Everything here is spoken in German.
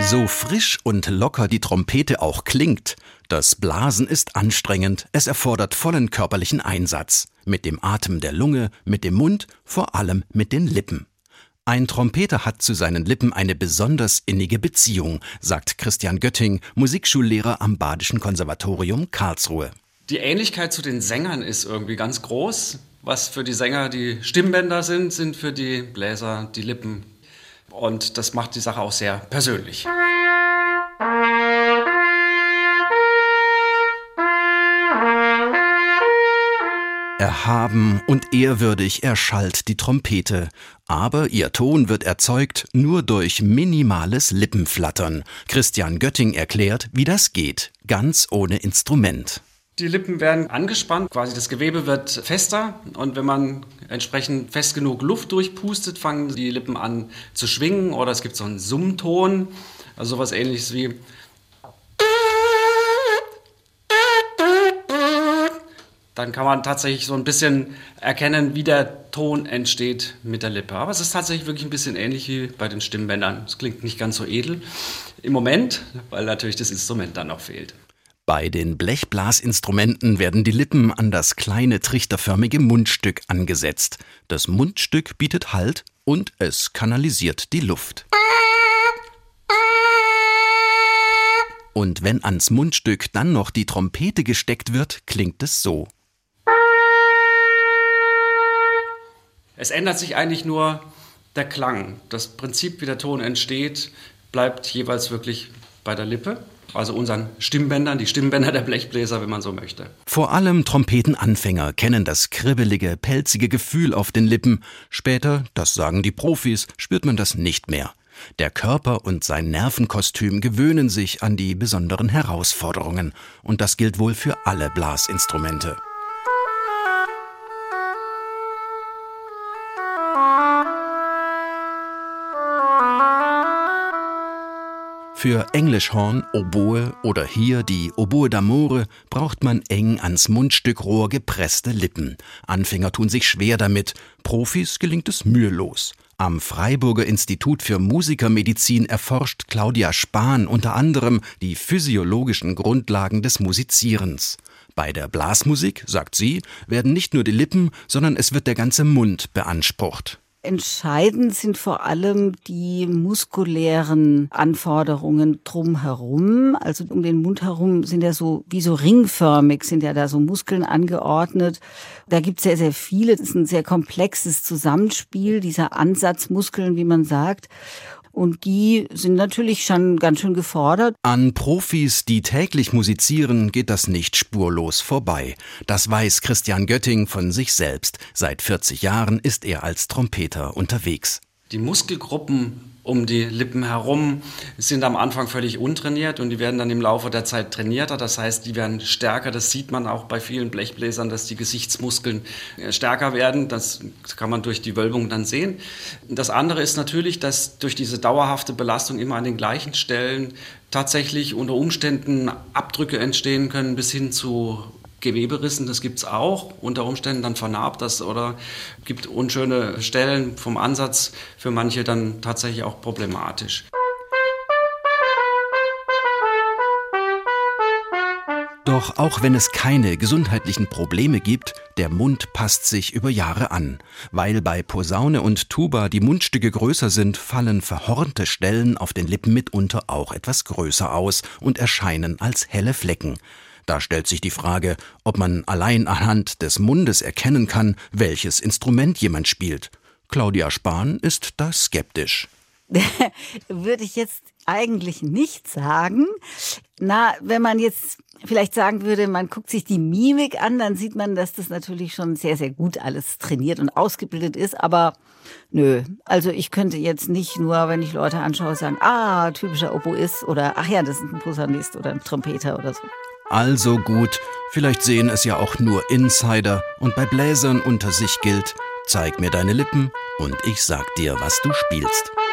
So frisch und locker die Trompete auch klingt, das Blasen ist anstrengend, es erfordert vollen körperlichen Einsatz. Mit dem Atem der Lunge, mit dem Mund, vor allem mit den Lippen. Ein Trompeter hat zu seinen Lippen eine besonders innige Beziehung, sagt Christian Götting, Musikschullehrer am Badischen Konservatorium Karlsruhe. Die Ähnlichkeit zu den Sängern ist irgendwie ganz groß. Was für die Sänger die Stimmbänder sind, sind für die Bläser die Lippen. Und das macht die Sache auch sehr persönlich. Erhaben und ehrwürdig erschallt die Trompete, aber ihr Ton wird erzeugt nur durch minimales Lippenflattern. Christian Götting erklärt, wie das geht, ganz ohne Instrument. Die Lippen werden angespannt, quasi das Gewebe wird fester und wenn man entsprechend fest genug Luft durchpustet, fangen die Lippen an zu schwingen oder es gibt so einen Summton, also sowas Ähnliches wie dann kann man tatsächlich so ein bisschen erkennen, wie der Ton entsteht mit der Lippe. Aber es ist tatsächlich wirklich ein bisschen ähnlich wie bei den Stimmbändern. Es klingt nicht ganz so edel im Moment, weil natürlich das Instrument dann noch fehlt. Bei den Blechblasinstrumenten werden die Lippen an das kleine trichterförmige Mundstück angesetzt. Das Mundstück bietet Halt und es kanalisiert die Luft. Und wenn ans Mundstück dann noch die Trompete gesteckt wird, klingt es so. Es ändert sich eigentlich nur der Klang. Das Prinzip, wie der Ton entsteht, bleibt jeweils wirklich bei der Lippe. Also unseren Stimmbändern, die Stimmbänder der Blechbläser, wenn man so möchte. Vor allem Trompetenanfänger kennen das kribbelige, pelzige Gefühl auf den Lippen. Später, das sagen die Profis, spürt man das nicht mehr. Der Körper und sein Nervenkostüm gewöhnen sich an die besonderen Herausforderungen. Und das gilt wohl für alle Blasinstrumente. Für Englischhorn, Oboe oder hier die Oboe d'Amore braucht man eng ans Mundstückrohr gepresste Lippen. Anfänger tun sich schwer damit, Profis gelingt es mühelos. Am Freiburger Institut für Musikermedizin erforscht Claudia Spahn unter anderem die physiologischen Grundlagen des Musizierens. Bei der Blasmusik, sagt sie, werden nicht nur die Lippen, sondern es wird der ganze Mund beansprucht. Entscheidend sind vor allem die muskulären Anforderungen drumherum. Also um den Mund herum sind ja so, wie so ringförmig sind ja da so Muskeln angeordnet. Da gibt es sehr, sehr viele. Das ist ein sehr komplexes Zusammenspiel dieser Ansatzmuskeln, wie man sagt. Und die sind natürlich schon ganz schön gefordert. An Profis, die täglich musizieren, geht das nicht spurlos vorbei. Das weiß Christian Götting von sich selbst. Seit 40 Jahren ist er als Trompeter unterwegs. Die Muskelgruppen um die Lippen herum sind am Anfang völlig untrainiert und die werden dann im Laufe der Zeit trainierter. Das heißt, die werden stärker. Das sieht man auch bei vielen Blechbläsern, dass die Gesichtsmuskeln stärker werden. Das kann man durch die Wölbung dann sehen. Das andere ist natürlich, dass durch diese dauerhafte Belastung immer an den gleichen Stellen tatsächlich unter Umständen Abdrücke entstehen können bis hin zu Geweberissen, das gibt es auch, unter Umständen dann vernarbt das oder gibt unschöne Stellen vom Ansatz, für manche dann tatsächlich auch problematisch. Doch auch wenn es keine gesundheitlichen Probleme gibt, der Mund passt sich über Jahre an. Weil bei Posaune und Tuba die Mundstücke größer sind, fallen verhornte Stellen auf den Lippen mitunter auch etwas größer aus und erscheinen als helle Flecken. Da stellt sich die Frage, ob man allein anhand des Mundes erkennen kann, welches Instrument jemand spielt. Claudia Spahn ist da skeptisch. Würde ich jetzt eigentlich nicht sagen. Wenn man jetzt vielleicht sagen würde, man guckt sich die Mimik an, dann sieht man, dass das natürlich schon sehr, sehr gut alles trainiert und ausgebildet ist. Aber nö, also ich könnte jetzt nicht nur, wenn ich Leute anschaue, sagen, typischer Oboist oder ach ja, das ist ein Posaunist oder ein Trompeter oder so. Also gut, vielleicht sehen es ja auch nur Insider und bei Bläsern unter sich gilt, zeig mir deine Lippen und ich sag dir, was du spielst.